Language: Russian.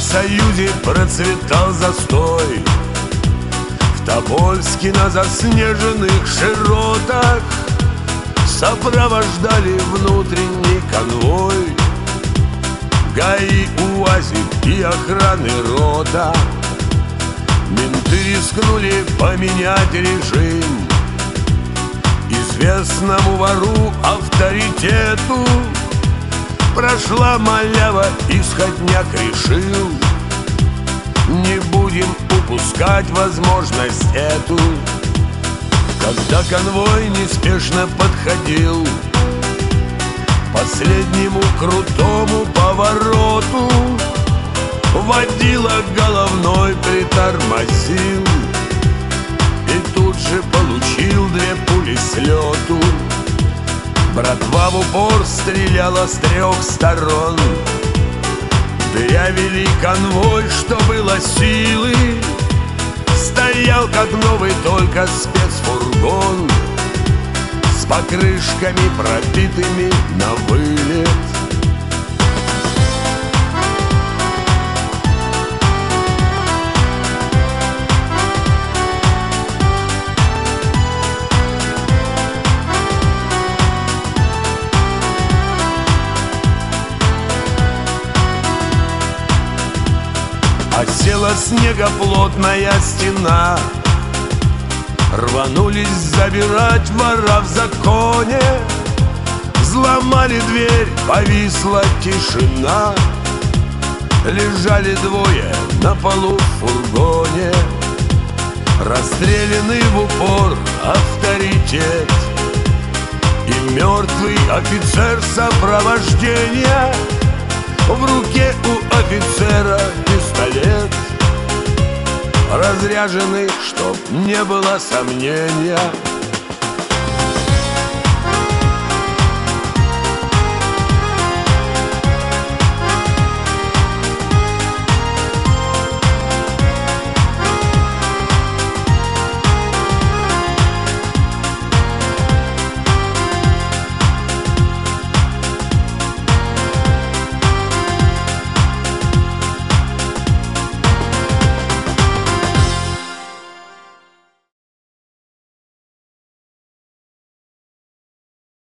Союзе процветал застой. В Тобольске на заснеженных широтах сопровождали внутренний конвой. ГАИ, УАЗик и охраны рота. Менты рискнули поменять режим. Известному вору авторитету прошла малява, исходняк решил: не будем упускать возможность эту. Когда конвой неспешно подходил к последнему крутому повороту, водила головной притормозил и тут же получил 2 пули с лету. Братва в упор стреляла с 3 сторон. Дырявили конвой, что было силы. Стоял как новый только спецфургон с покрышками пробитыми на вылет. Осела снегоплотная стена. Рванулись забирать вора в законе. Взломали дверь, повисла тишина. Лежали 2 на полу в фургоне. Расстрелянный в упор авторитет и мертвый офицер сопровождения. В руке у офицера пистолет, разряженный, чтоб не было сомнения.